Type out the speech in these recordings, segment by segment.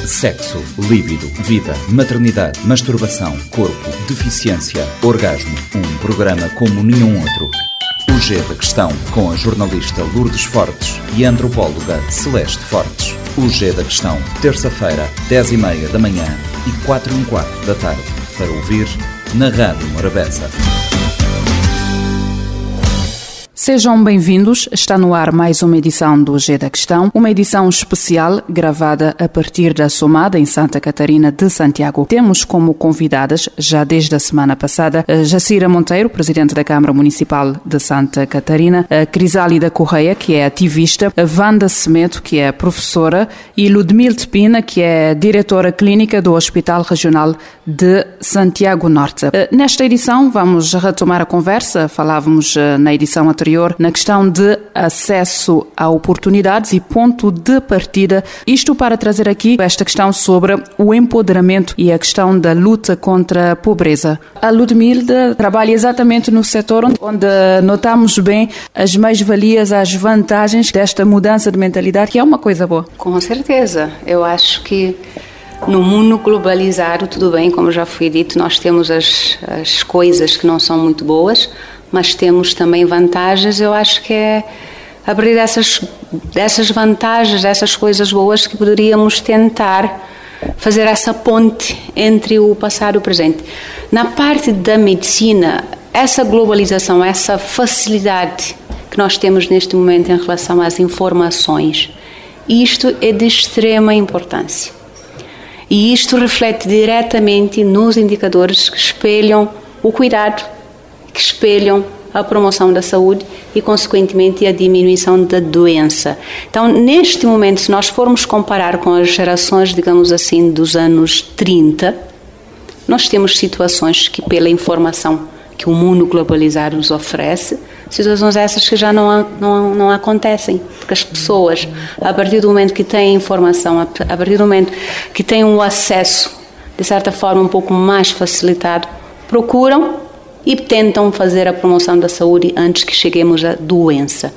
Sexo, líbido, vida, maternidade, masturbação, corpo, deficiência, orgasmo. Um programa como nenhum outro. O G da Questão, com a jornalista Lourdes Fortes e a antropóloga Celeste Fortes. O G da Questão, terça-feira, 10h30 da manhã e 4h15 da tarde. Para ouvir na Rádio Morabeza. Sejam bem-vindos, está no ar mais uma edição do G da Questão, uma edição especial gravada a partir da Somada em Santa Catarina de Santiago. Temos como convidadas, já desde a semana passada, a Jacira Monteiro, Presidente da Câmara Municipal de Santa Catarina, a Crisálida Correia, que é ativista, a Wanda Semedo, que é professora, e Ludmila Pina, que é Diretora Clínica do Hospital Regional de Santiago Norte. Nesta edição vamos retomar a conversa, falávamos na edição anterior na questão de acesso a oportunidades e ponto de partida, isto para trazer aqui esta questão sobre o empoderamento e a questão da luta contra a pobreza. A Ludmila trabalha exatamente no setor onde notamos bem as mais-valias, as vantagens desta mudança de mentalidade, que é uma coisa boa. Com certeza, eu acho que no mundo globalizado, tudo bem, como já foi dito, nós temos as coisas que não são muito boas, mas temos também vantagens. Eu acho que é a partir dessas vantagens, dessas coisas boas, que poderíamos tentar fazer essa ponte entre o passado e o presente. Na parte da medicina, essa globalização, essa facilidade que nós temos neste momento em relação às informações, isto é de extrema importância. E isto reflete diretamente nos indicadores que espelham o cuidado, que espelham a promoção da saúde e, consequentemente, a diminuição da doença. Então, neste momento, se nós formos comparar com as gerações, digamos assim, dos anos 30, nós temos situações que, pela informação que o mundo globalizado nos oferece, situações essas que já não acontecem, porque as pessoas, a partir do momento que têm informação, a partir do momento que têm um acesso, de certa forma, um pouco mais facilitado, procuram e tentam fazer a promoção da saúde antes que cheguemos à doença.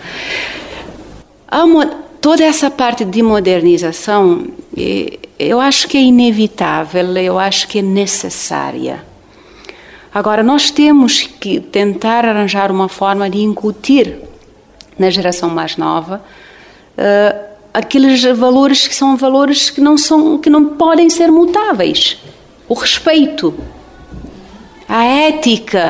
Toda essa parte de modernização, eu acho que é inevitável, eu acho que é necessária. Agora, nós temos que tentar arranjar uma forma de incutir na geração mais nova aqueles valores que são valores que não podem ser mutáveis. O respeito, a ética,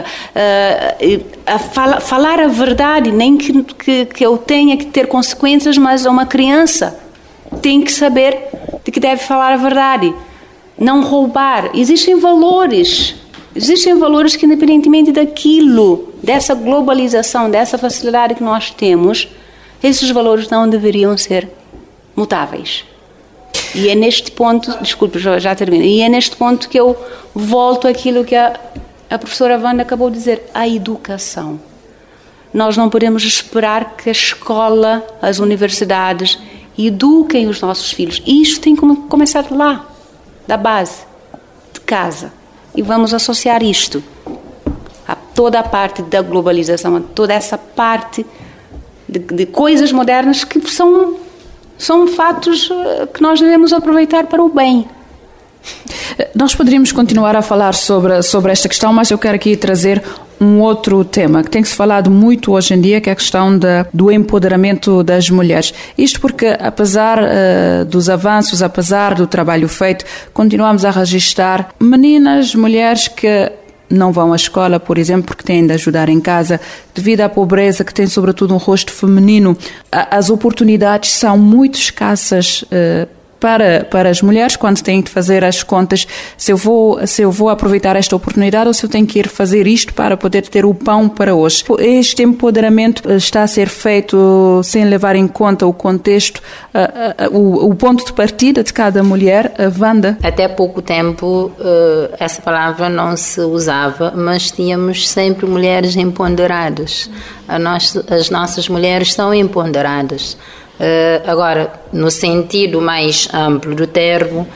falar a verdade, nem que eu tenha que ter consequências, mas uma criança tem que saber de que deve falar a verdade, não roubar. Existem valores que, independentemente dessa globalização, dessa facilidade que nós temos, esses valores não deveriam ser mutáveis. E é neste ponto, desculpe, já termino, e é neste ponto que eu volto àquilo que a professora Wanda acabou de dizer, a educação. Nós não podemos esperar que a escola, as universidades, eduquem os nossos filhos. E isto tem que começar lá, da base, de casa. E vamos associar isto a toda a parte da globalização, a toda essa parte de coisas modernas que são fatos que nós devemos aproveitar para o bem. Nós poderíamos continuar a falar sobre esta questão, mas eu quero aqui trazer um outro tema que tem que se falado muito hoje em dia, que é a questão do empoderamento das mulheres. Isto porque, apesar dos avanços, apesar do trabalho feito, continuamos a registrar meninas, mulheres que não vão à escola, por exemplo, porque têm de ajudar em casa, devido à pobreza, que tem sobretudo um rosto feminino. As oportunidades são muito escassas para as mulheres, quando têm de fazer as contas, se eu vou aproveitar esta oportunidade ou se eu tenho que ir fazer isto para poder ter o pão para hoje. Este empoderamento está a ser feito sem levar em conta o contexto, o ponto de partida de cada mulher. Wanda? Até pouco tempo essa palavra não se usava, mas tínhamos sempre mulheres empoderadas. As nossas mulheres são empoderadas. Agora, no sentido mais amplo do termo,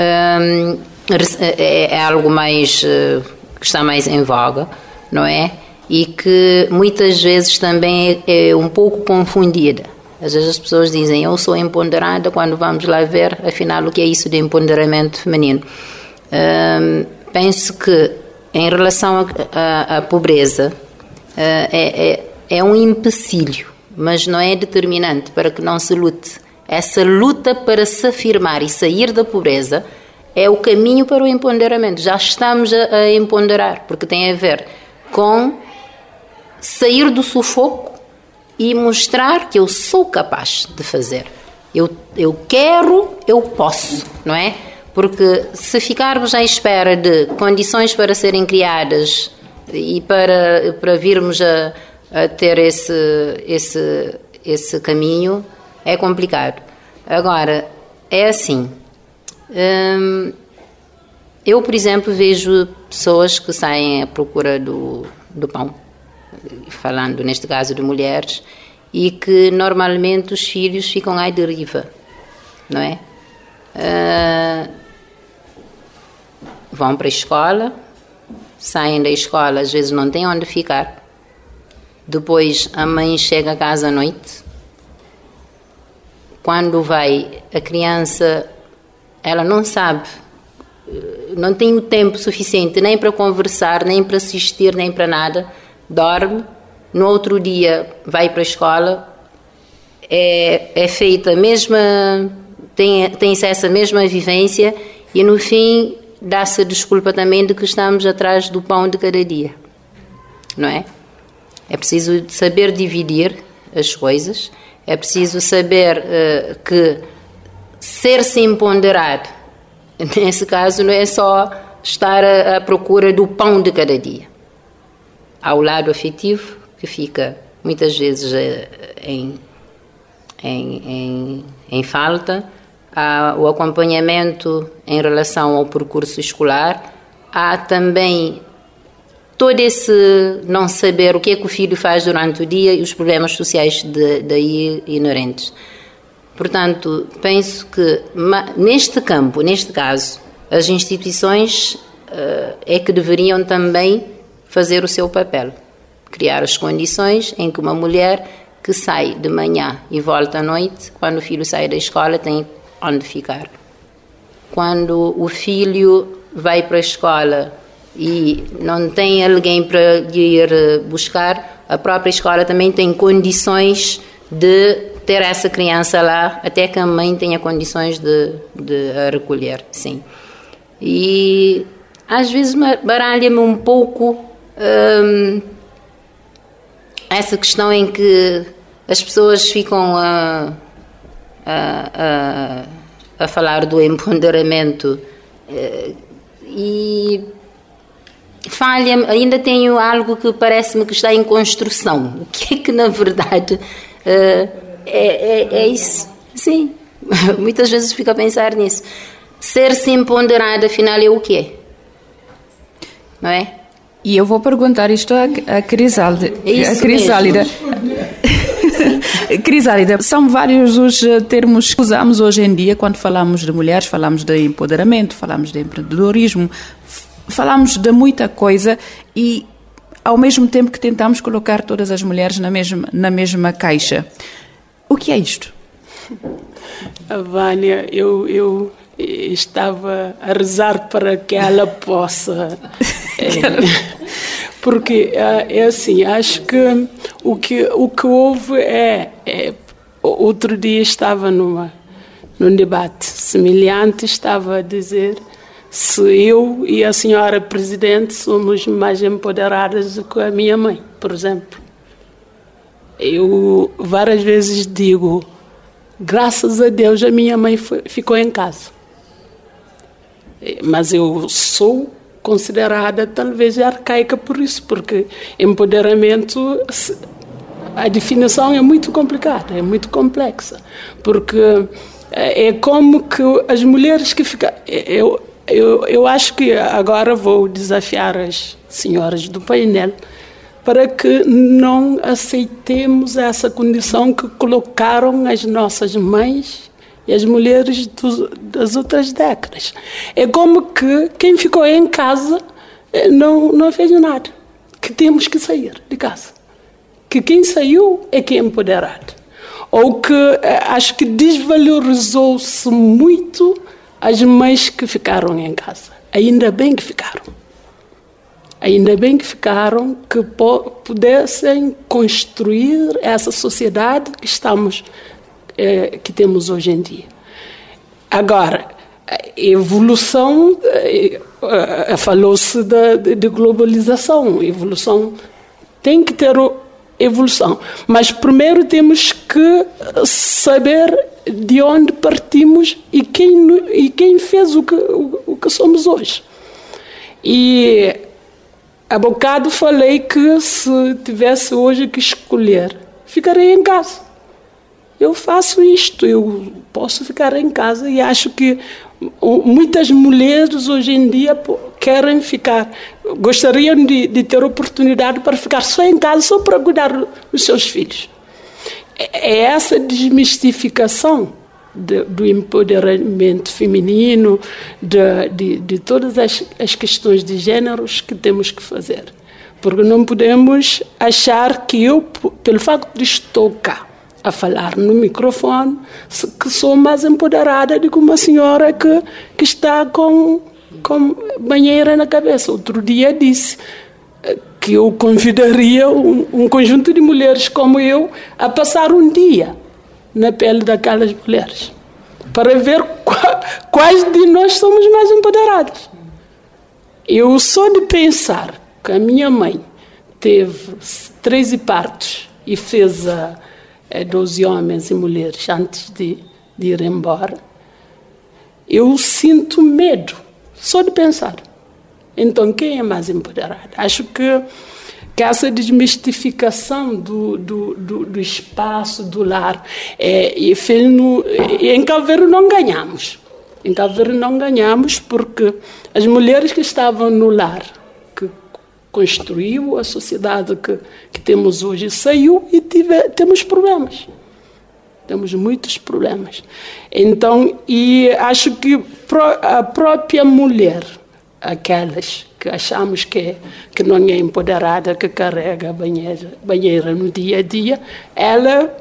é algo mais que está mais em voga, não é? E que muitas vezes também é um pouco confundida. Às vezes as pessoas dizem, eu sou empoderada, quando vamos lá ver, afinal, o que é isso de empoderamento feminino? Penso que, em relação à pobreza, é um empecilho, mas não é determinante para que não se lute. Essa luta para se afirmar e sair da pobreza é o caminho para o empoderamento. Já estamos a empoderar, porque tem a ver com sair do sufoco e mostrar que eu sou capaz de fazer. Eu quero, eu posso, não é? Porque se ficarmos à espera de condições para serem criadas e para virmos a ter esse caminho, é complicado. Agora, é assim, eu, por exemplo, vejo pessoas que saem à procura do pão, falando neste caso de mulheres, e que normalmente os filhos ficam à deriva, não é? Vão para a escola, saem da escola, às vezes não têm onde ficar. Depois a mãe chega a casa à noite. Quando vai, a criança, ela não sabe, não tem o tempo suficiente nem para conversar, nem para assistir, nem para nada. Dorme, no outro dia vai para a escola, é feita a mesma, tem-se essa mesma vivência e no fim dá-se a desculpa também de que estamos atrás do pão de cada dia, não é? É preciso saber dividir as coisas, é preciso saber que ser-se empoderado, nesse caso, não é só estar à procura do pão de cada dia. Há o lado afetivo, que fica muitas vezes em falta, há o acompanhamento em relação ao percurso escolar, há também todo esse não saber o que é que o filho faz durante o dia e os problemas sociais daí inerentes. Portanto, penso que neste campo, neste caso, as instituições é que deveriam também fazer o seu papel, criar as condições em que uma mulher que sai de manhã e volta à noite, quando o filho sai da escola, tem onde ficar. Quando o filho vai para a escola e não tem alguém para ir buscar, a própria escola também tem condições de ter essa criança lá, até que a mãe tenha condições de a recolher, sim. E às vezes baralha-me um pouco essa questão em que as pessoas ficam a falar do empoderamento e falha-me, ainda tenho algo que parece-me que está em construção. O que é que na verdade é isso? Sim, muitas vezes fico a pensar nisso. Ser-se empoderada, afinal, é o quê? Não é? E eu vou perguntar isto a Crisálida. Crisálida, são vários os termos que usamos hoje em dia quando falamos de mulheres, falamos de empoderamento, falamos de empreendedorismo, falamos de muita coisa e ao mesmo tempo que tentamos colocar todas as mulheres na mesma caixa. O que é isto? Vânia, eu estava a rezar para que ela possa... porque é assim, acho que o que houve outro dia estava num debate semelhante, estava a dizer se eu e a senhora Presidente somos mais empoderadas do que a minha mãe, por exemplo. Eu várias vezes digo, graças a Deus a minha mãe ficou em casa. Mas eu sou considerada talvez arcaica por isso, porque empoderamento, a definição é muito complicada, é muito complexa, porque é como que as mulheres que ficam... Eu acho que agora vou desafiar as senhoras do painel para que não aceitemos essa condição que colocaram as nossas mães e as mulheres das outras décadas. É como que quem ficou em casa não fez nada, que temos que sair de casa. Que quem saiu é que é empoderado. ou que acho que desvalorizou-se muito as mães que ficaram em casa. Ainda bem que ficaram. Ainda bem que ficaram, que pudessem construir essa sociedade que temos hoje em dia. Agora, a evolução, falou-se de globalização. A evolução tem que ter evolução, mas primeiro temos que saber de onde partimos e quem fez o que somos hoje. E há bocado falei que se tivesse hoje que escolher, ficarei em casa. Eu faço isto, eu posso ficar em casa e acho que muitas mulheres hoje em dia querem ficar, gostariam de ter oportunidade para ficar só em casa, só para cuidar dos seus filhos. É essa desmistificação do empoderamento feminino, de todas as questões de géneros que temos que fazer. Porque não podemos achar que eu, pelo facto de estar cá, a falar no microfone, que sou mais empoderada do que uma senhora que está com banheira na cabeça. Outro dia disse que eu convidaria um conjunto de mulheres como eu a passar um dia na pele daquelas mulheres, para ver quais de nós somos mais empoderadas. Eu só de pensar que a minha mãe teve 13 partos e fez 12 homens e mulheres antes de ir embora, eu sinto medo só de pensar. Então, quem é mais empoderada? Acho que essa desmistificação do espaço, do lar, em Cabo Verde não ganhamos. Em Cabo Verde não ganhamos porque as mulheres que estavam no lar, que construiu a sociedade que temos hoje, saiu e temos problemas. Temos muitos problemas. Então, e acho que a própria mulher, aquelas que achamos que não é empoderada, que carrega a banheira no dia a dia, ela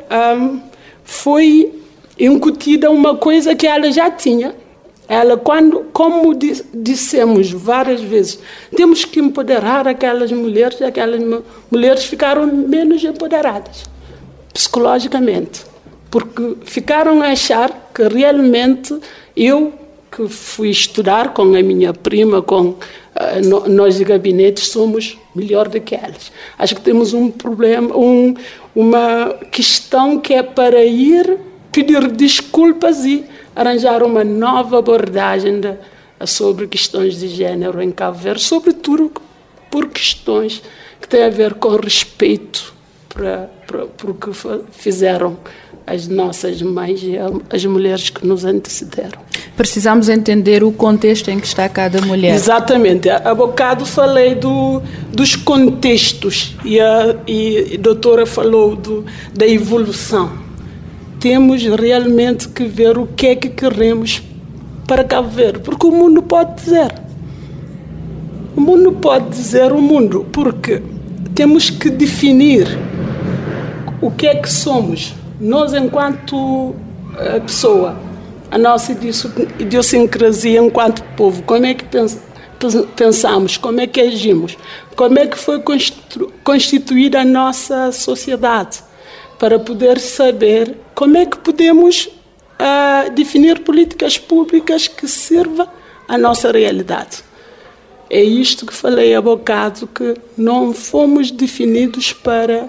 foi incutida uma coisa que ela já tinha. Ela, como dissemos várias vezes, temos que empoderar aquelas mulheres ficaram menos empoderadas, psicologicamente, porque ficaram a achar que realmente eu, que fui estudar com a minha prima, nós de gabinetes, somos melhor do que elas. Acho que temos um problema, uma questão que é para ir pedir desculpas e arranjar uma nova abordagem sobre questões de género em Cabo Verde, sobretudo por questões que têm a ver com respeito para o que fizeram as nossas mães e as mulheres que nos antecederam. Precisamos entender o contexto em que está cada mulher. Exatamente. Há bocado falei dos contextos e a doutora falou da evolução. Temos realmente que ver o que é que queremos para Cabo Verde, porque o mundo pode dizer. O mundo pode dizer o mundo, porque temos que definir o que é que somos. Nós, enquanto pessoa, a nossa idiosincrasia enquanto povo, como é que pensamos, como é que agimos, como é que foi constituída a nossa sociedade, para poder saber como é que podemos definir políticas públicas que sirvam à nossa realidade. É isto que falei há bocado, que não fomos definidos para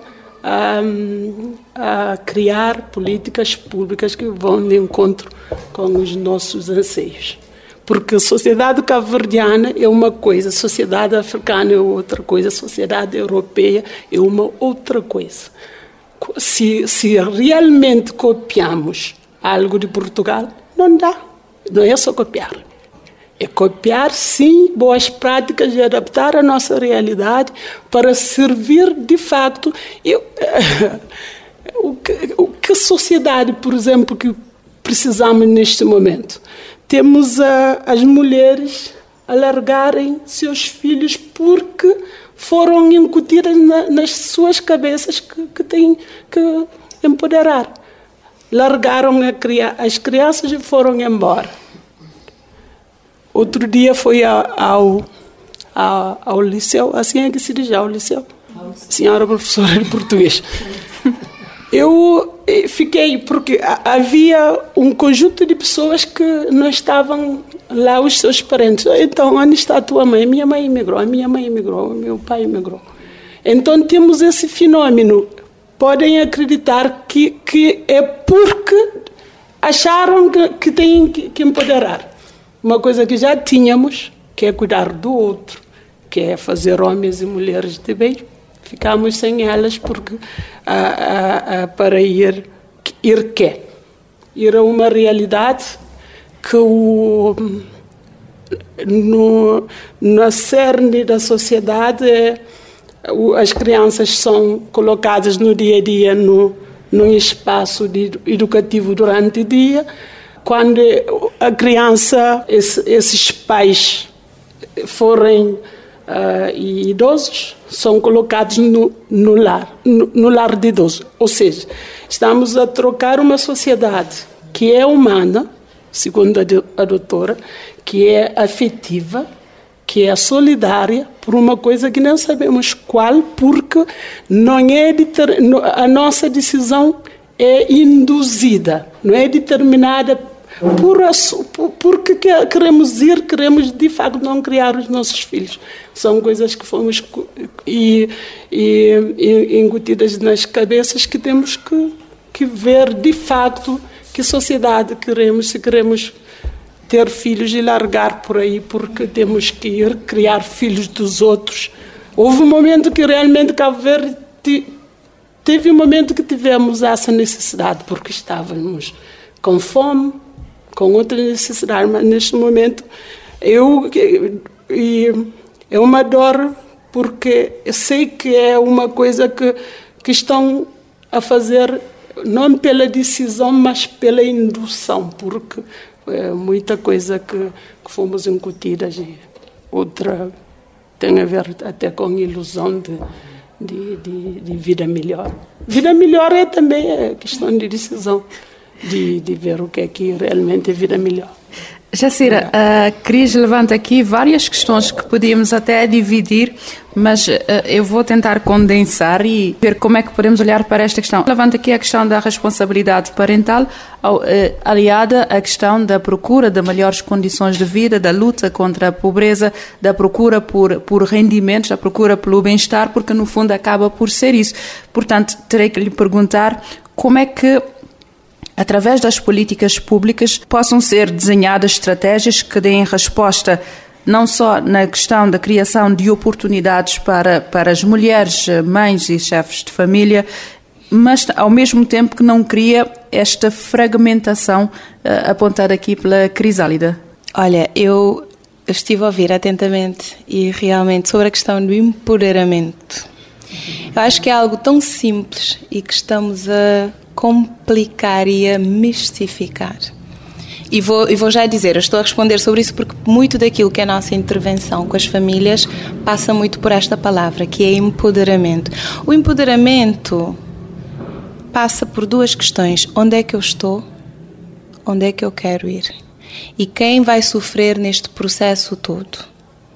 criar políticas públicas que vão de encontro com os nossos anseios. Porque a sociedade cabo-verdiana é uma coisa, a sociedade africana é outra coisa, a sociedade europeia é uma outra coisa. Se realmente copiamos algo de Portugal, não dá. Não é só copiar. É copiar, sim, boas práticas e adaptar a nossa realidade para servir, de facto, o que sociedade, por exemplo, que precisamos neste momento? Temos as mulheres a largarem seus filhos porque foram incutidas nas suas cabeças que têm que empoderar. largaram as crianças e foram embora. Outro dia fui ao liceu, assim é que se diz, ao liceu. Senhora professora de português. Eu fiquei, porque havia um conjunto de pessoas que não estavam lá, os seus parentes. Então, onde está a tua mãe? Minha mãe emigrou, a minha mãe emigrou, meu pai emigrou. Então, temos esse fenômeno. Podem acreditar que é porque acharam que têm que empoderar. Uma coisa que já tínhamos, que é cuidar do outro, que é fazer homens e mulheres de bem. Ficamos sem elas porque para ir a uma realidade que na cerne da sociedade as crianças são colocadas no dia a dia num espaço educativo durante o dia. Quando a criança, esses pais forem idosos, são colocados no lar de idosos. Ou seja, estamos a trocar uma sociedade que é humana, segundo a doutora, que é afetiva, que é solidária, por uma coisa que não sabemos qual, porque não é a nossa decisão é induzida, não é determinada porque queremos de facto não criar os nossos filhos. São coisas que fomos incutidas nas cabeças, que temos que ver de facto que sociedade queremos, se queremos ter filhos e largar por aí porque temos que ir criar filhos dos outros. Houve um momento que realmente Cabo Verde teve um momento que tivemos essa necessidade, porque estávamos com fome, com outra necessidade, mas neste momento é uma dor, porque eu sei que é uma coisa que estão a fazer não pela decisão, mas pela indução, porque é muita coisa que fomos incutidas e outra tem a ver até com ilusão de vida melhor. Vida melhor é também questão de decisão, de ver o que é que realmente é vida melhor. Jacira, a Cris levanta aqui várias questões que podíamos até dividir, mas eu vou tentar condensar e ver como é que podemos olhar para esta questão. Levanta aqui a questão da responsabilidade parental, aliada à questão da procura de melhores condições de vida, da luta contra a pobreza, da procura por rendimentos, da procura pelo bem-estar, porque no fundo acaba por ser isso. Portanto, terei que lhe perguntar como é que, através das políticas públicas, possam ser desenhadas estratégias que deem resposta não só na questão da criação de oportunidades para as mulheres, mães e chefes de família, mas ao mesmo tempo que não cria esta fragmentação apontada aqui pela Crisálida. Olha, eu estive a ouvir atentamente e realmente sobre a questão do empoderamento. Eu acho que é algo tão simples e que estamos a complicar e a mistificar. E vou já dizer, eu estou a responder sobre isso porque muito daquilo que é a nossa intervenção com as famílias passa muito por esta palavra, que é empoderamento. O empoderamento passa por duas questões: onde é que eu estou, onde é que eu quero ir, e quem vai sofrer neste processo todo.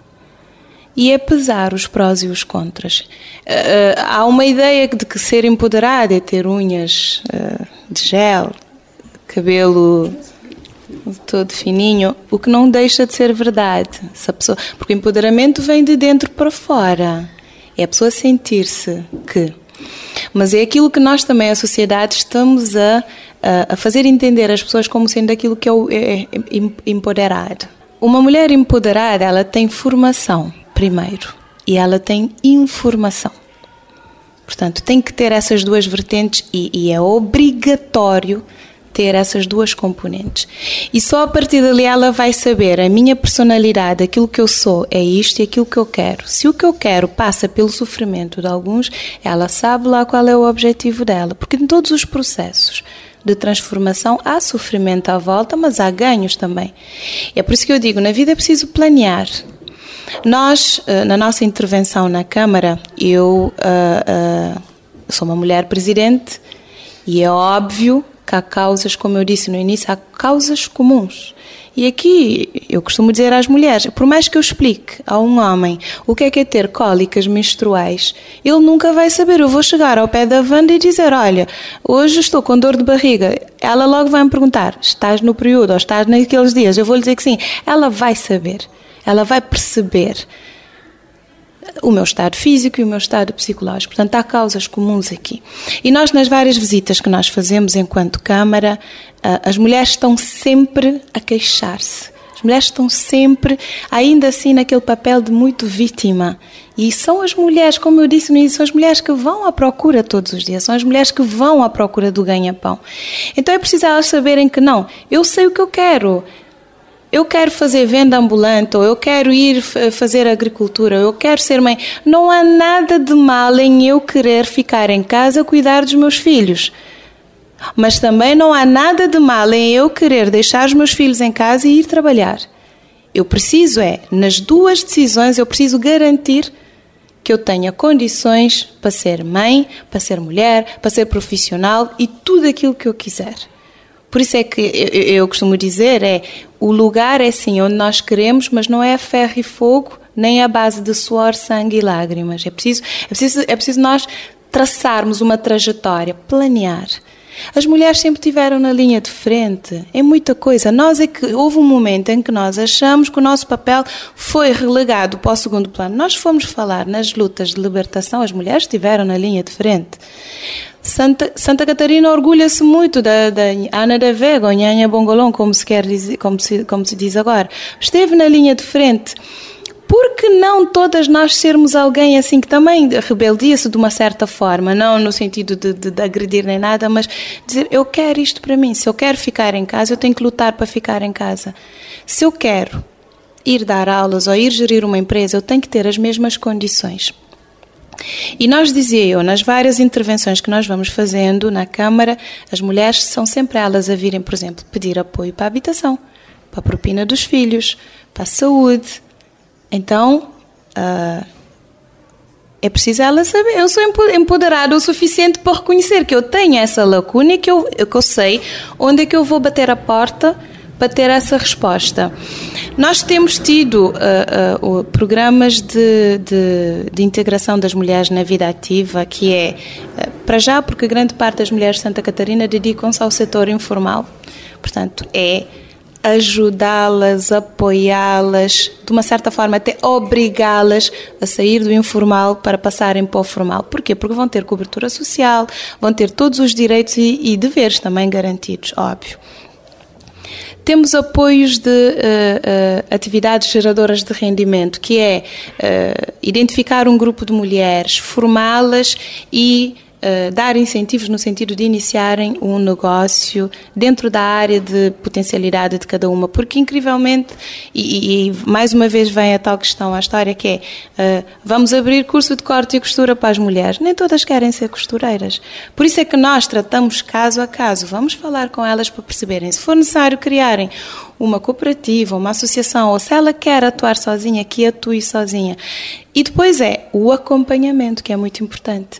E é pesar os prós e os contras. Há uma ideia de que ser empoderado é ter unhas de gel, cabelo todo fininho, o que não deixa de ser verdade. Porque o empoderamento vem de dentro para fora. É a pessoa sentir-se que... Mas é aquilo que nós também, a sociedade, estamos a fazer entender as pessoas como sendo aquilo que é empoderado. Uma mulher empoderada, ela tem formação, primeiro, e ela tem informação. Portanto, tem que ter essas duas vertentes e é obrigatório ter essas duas componentes. E só a partir dali ela vai saber a minha personalidade, aquilo que eu sou é isto e aquilo que eu quero. Se o que eu quero passa pelo sofrimento de alguns, ela sabe lá qual é o objetivo dela. Porque em todos os processos de transformação há sofrimento à volta, mas há ganhos também. E é por isso que eu digo, na vida é preciso planear. Nós, na nossa intervenção na Câmara, eu sou uma mulher presidente e é óbvio que há causas, como eu disse no início, há causas comuns. E aqui eu costumo dizer às mulheres, por mais que eu explique a um homem o que é ter cólicas menstruais, ele nunca vai saber. Eu vou chegar ao pé da Wanda e dizer, olha, hoje estou com dor de barriga. Ela logo vai me perguntar, estás no período ou estás naqueles dias? Eu vou lhe dizer que sim. Ela vai saber, ela vai perceber o meu estado físico e o meu estado psicológico. Portanto, há causas comuns aqui. E nós, nas várias visitas que nós fazemos enquanto Câmara, as mulheres estão sempre a queixar-se. As mulheres estão sempre, ainda assim, naquele papel de muito vítima. E são as mulheres, como eu disse no início, são as mulheres que vão à procura todos os dias. São as mulheres que vão à procura do ganha-pão. Então é preciso elas saberem que não, eu sei o que eu quero. Eu quero fazer venda ambulante, ou eu quero ir fazer agricultura, ou eu quero ser mãe. Não há nada de mal em eu querer ficar em casa a cuidar dos meus filhos. Mas também não há nada de mal em eu querer deixar os meus filhos em casa e ir trabalhar. Eu preciso nas duas decisões, eu preciso garantir que eu tenha condições para ser mãe, para ser mulher, para ser profissional e tudo aquilo que eu quiser. Por isso é que eu costumo dizer, o lugar é sim onde nós queremos, mas não é a ferro e fogo, nem a base de suor, sangue e lágrimas. É preciso nós traçarmos uma trajetória, planear. As mulheres sempre estiveram na linha de frente, em muita coisa. Nós é que houve um momento em que nós achamos que o nosso papel foi relegado para o segundo plano. Nós fomos falar nas lutas de libertação, as mulheres estiveram na linha de frente. Santa Catarina orgulha-se muito da Ana da Vega, ou Nhanha Bongolão, como se diz agora. Esteve na linha de frente. Por que não todas nós sermos alguém assim que também rebeldia-se de uma certa forma, não no sentido de agredir nem nada, mas dizer, eu quero isto para mim. Se eu quero ficar em casa, eu tenho que lutar para ficar em casa. Se eu quero ir dar aulas ou ir gerir uma empresa, eu tenho que ter as mesmas condições. E nós, dizia eu, nas várias intervenções que nós vamos fazendo na Câmara, as mulheres são sempre elas a virem, por exemplo, pedir apoio para a habitação, para a propina dos filhos, para a saúde. Então, é preciso ela saber, eu sou empoderada o suficiente para reconhecer que eu tenho essa lacuna e que eu sei onde é que eu vou bater a porta para ter essa resposta. Nós temos tido programas de integração das mulheres na vida ativa, que para já, porque grande parte das mulheres de Santa Catarina dedicam-se ao setor informal. Portanto, ajudá-las, apoiá-las, de uma certa forma até obrigá-las a sair do informal para passarem para o formal. Porquê? Porque vão ter cobertura social, vão ter todos os direitos e deveres também garantidos, óbvio. Temos apoios de atividades geradoras de rendimento, que identificar um grupo de mulheres, formá-las e dar incentivos no sentido de iniciarem um negócio dentro da área de potencialidade de cada uma, porque incrivelmente, e mais uma vez vem a tal questão, a história que vamos abrir curso de corte e costura para as mulheres, nem todas querem ser costureiras, por isso é que nós tratamos caso a caso, vamos falar com elas para perceberem, se for necessário criarem uma cooperativa, uma associação, ou se ela quer atuar sozinha, que atue sozinha. E depois o acompanhamento, que é muito importante.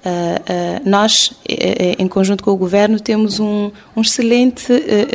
Nós, em conjunto com o Governo, temos um excelente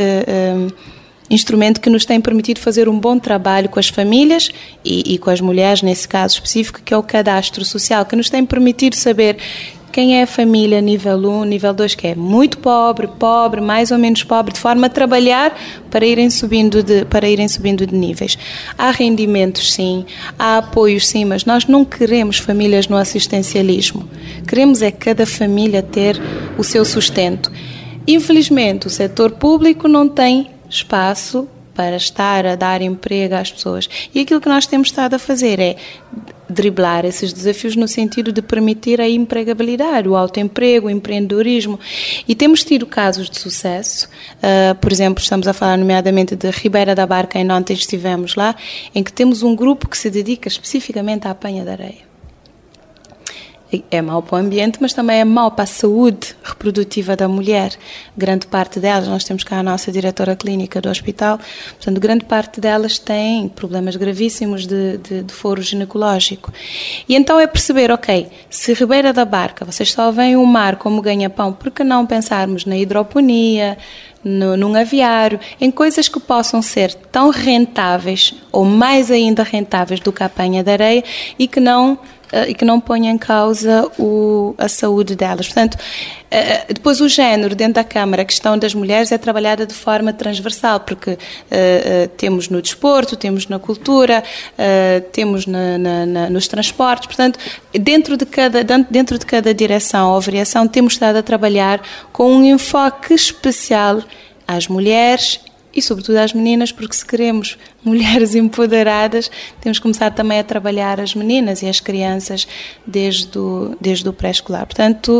instrumento que nos tem permitido fazer um bom trabalho com as famílias e com as mulheres, nesse caso específico, que é o cadastro social, que nos tem permitido saber quem é a família nível 1, nível 2, que é muito pobre, mais ou menos pobre, de forma a trabalhar para irem subindo de níveis. Há rendimentos, sim, há apoios, sim, mas nós não queremos famílias no assistencialismo. Queremos cada família ter o seu sustento. Infelizmente, o setor público não tem espaço para estar a dar emprego às pessoas. E aquilo que nós temos estado a fazer é driblar esses desafios no sentido de permitir a empregabilidade, o autoemprego, o empreendedorismo. E temos tido casos de sucesso, por exemplo, estamos a falar nomeadamente de Ribeira da Barca, em ontem estivemos lá, em que temos um grupo que se dedica especificamente à apanha de areia. é mau para o ambiente, mas também é mau para a saúde reprodutiva da mulher. Grande parte delas, nós temos cá a nossa diretora clínica do hospital, portanto, grande parte delas tem problemas gravíssimos de foro ginecológico. E então é perceber, ok, se Ribeira da Barca, vocês só veem o mar como ganha-pão, por que não pensarmos na hidroponia, num aviário, em coisas que possam ser tão rentáveis, ou mais ainda rentáveis do que a apanha de areia, e que não ponha em causa a saúde delas. Portanto, depois o género dentro da Câmara, a questão das mulheres é trabalhada de forma transversal, porque temos no desporto, temos na cultura, temos nos transportes, portanto, dentro de cada direção ou variação, temos estado a trabalhar com um enfoque especial às mulheres e sobretudo às meninas, porque se queremos mulheres empoderadas, temos que começar também a trabalhar as meninas e as crianças desde o pré-escolar. Portanto,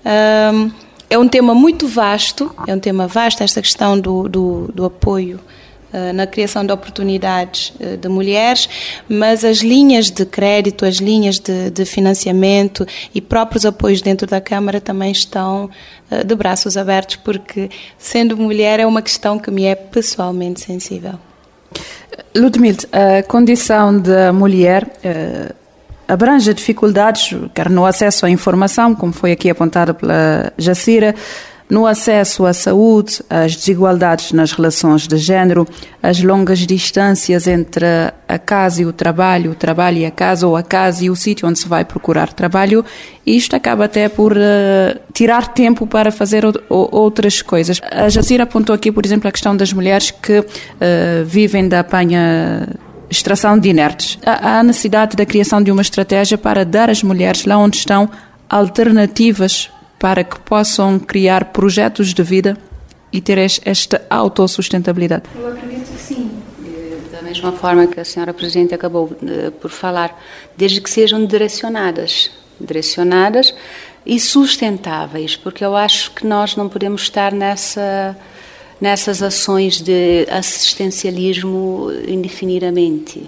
é um tema muito vasto, esta questão do apoio na criação de oportunidades de mulheres, mas as linhas de crédito, as linhas de financiamento e próprios apoios dentro da Câmara também estão de braços abertos, porque, sendo mulher, é uma questão que me é pessoalmente sensível. Ludmila, a condição da mulher abrange dificuldades, quer no acesso à informação, como foi aqui apontada pela Jacira, no acesso à saúde, as desigualdades nas relações de género, as longas distâncias entre a casa e o trabalho e a casa, ou a casa e o sítio onde se vai procurar trabalho, e isto acaba até por tirar tempo para fazer outras coisas. A Jacira apontou aqui, por exemplo, a questão das mulheres que vivem da extração de inertes. Há a necessidade da criação de uma estratégia para dar às mulheres, lá onde estão, alternativas para que possam criar projetos de vida e ter esta autossustentabilidade? Eu acredito que sim. Da mesma forma que a senhora Presidente acabou por falar, desde que sejam direcionadas e sustentáveis, porque eu acho que nós não podemos estar nessas ações de assistencialismo indefinidamente.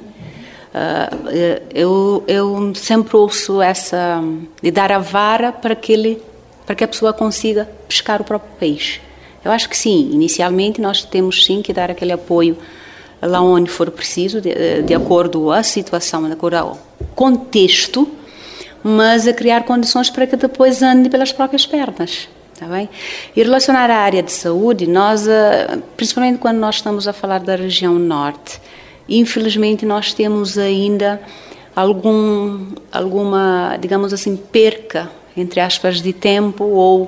Eu sempre ouço essa de dar a vara para que a pessoa consiga pescar o próprio peixe. Eu acho que sim, inicialmente nós temos sim que dar aquele apoio lá onde for preciso, de acordo à situação, de acordo ao contexto, mas a criar condições para que depois ande pelas próprias pernas. Tá bem? E relacionar a área de saúde, nós, principalmente quando nós estamos a falar da região norte, infelizmente nós temos ainda alguma, digamos assim, perca, entre aspas, de tempo, ou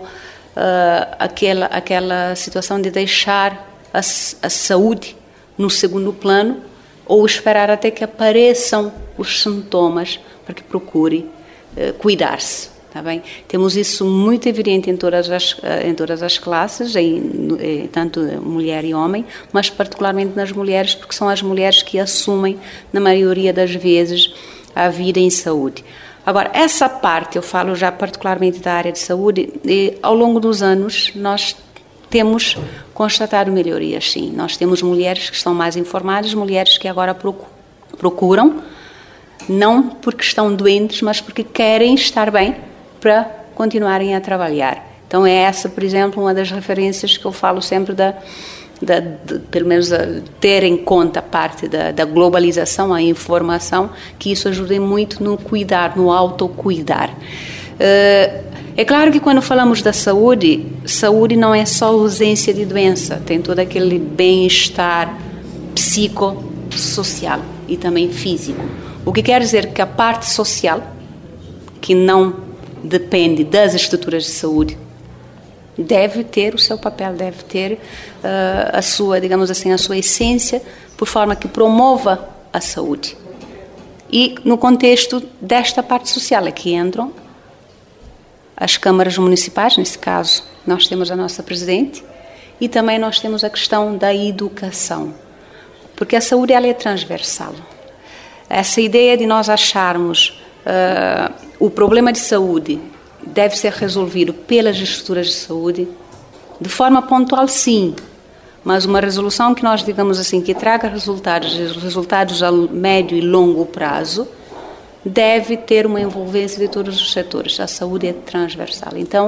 aquela situação de deixar a saúde no segundo plano, ou esperar até que apareçam os sintomas para que procure cuidar-se. Tá bem? Temos isso muito evidente em todas as classes, tanto mulher e homem, mas particularmente nas mulheres, porque são as mulheres que assumem, na maioria das vezes, a vida em saúde. Agora, essa parte, eu falo já particularmente da área de saúde, e ao longo dos anos nós temos constatado melhorias, sim. Nós temos mulheres que estão mais informadas, mulheres que agora procuram, não porque estão doentes, mas porque querem estar bem para continuarem a trabalhar. Então é essa, por exemplo, uma das referências que eu falo sempre pelo menos ter em conta a parte da globalização, a informação, que isso ajuda muito no cuidar, no autocuidar. É claro que quando falamos da saúde não é só ausência de doença, tem todo aquele bem-estar psicossocial e também físico. O que quer dizer que a parte social, que não depende das estruturas de saúde, deve ter o seu papel, deve ter a sua, digamos assim, a sua essência, por forma que promova a saúde. E no contexto desta parte social é que entram as câmaras municipais, nesse caso nós temos a nossa presidente, e também nós temos a questão da educação, porque a saúde ela é transversal. Essa ideia de nós acharmos o problema de saúde deve ser resolvido pelas estruturas de saúde, de forma pontual, sim, mas uma resolução que nós, digamos assim, que traga resultados a médio e longo prazo, deve ter uma envolvência de todos os setores. A saúde é transversal. Então,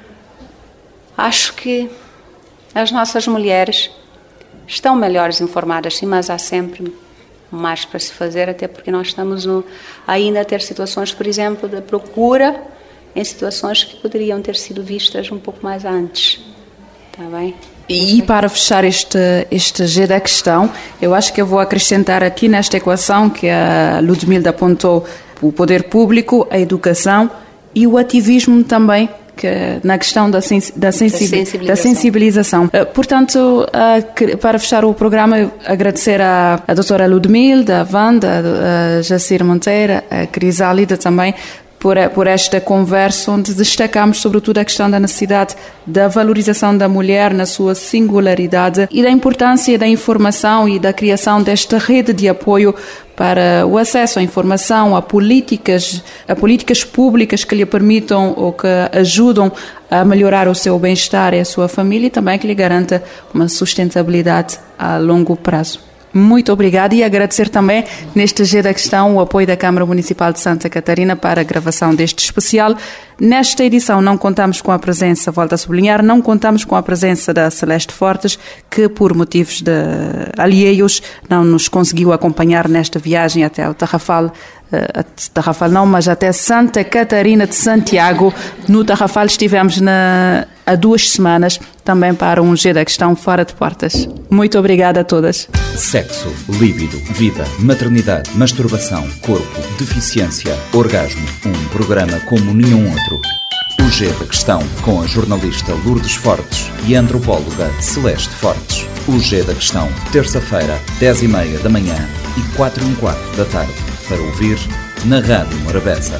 acho que as nossas mulheres estão melhores informadas, sim, mas há sempre mais para se fazer, até porque nós estamos ainda a ter situações, por exemplo, de procura em situações que poderiam ter sido vistas um pouco mais antes. Está bem? E para fechar este G da questão, eu acho que eu vou acrescentar aqui nesta equação que a Ludmila apontou: o poder público, a educação e o ativismo também, que na questão da sensibilização. Portanto, para fechar o programa, agradecer à doutora Ludmila, a Wanda, a Jacir Monteiro, a Crisálida também, por esta conversa, onde destacamos sobretudo a questão da necessidade da valorização da mulher na sua singularidade e da importância da informação e da criação desta rede de apoio para o acesso à informação, a políticas públicas que lhe permitam ou que ajudam a melhorar o seu bem-estar e a sua família, e também que lhe garanta uma sustentabilidade a longo prazo. Muito obrigada, e agradecer também neste G da questão o apoio da Câmara Municipal de Santa Catarina para a gravação deste especial. Nesta edição não contamos com a presença, volto a sublinhar, não contamos com a presença da Celeste Fortes, que por motivos alheios não nos conseguiu acompanhar nesta viagem até o Tarrafal não, mas até Santa Catarina de Santiago. No Tarrafal estivemos há 2 semanas também para um G da questão fora de portas. Muito obrigada a todas. Sexo, líbido, vida, maternidade, masturbação, corpo, deficiência, orgasmo. Um programa como nenhum outro. O G da questão, com a jornalista Lourdes Fortes e a antropóloga Celeste Fortes. O G da questão, terça-feira, 10h30 da manhã e 4h15 da tarde. Para ouvir na Rádio Morabeza.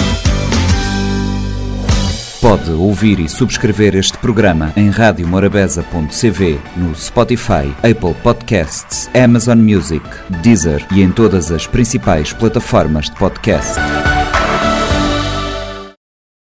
Pode ouvir e subscrever este programa em radiomorabeza.cv, no Spotify, Apple Podcasts, Amazon Music, Deezer e em todas as principais plataformas de podcast.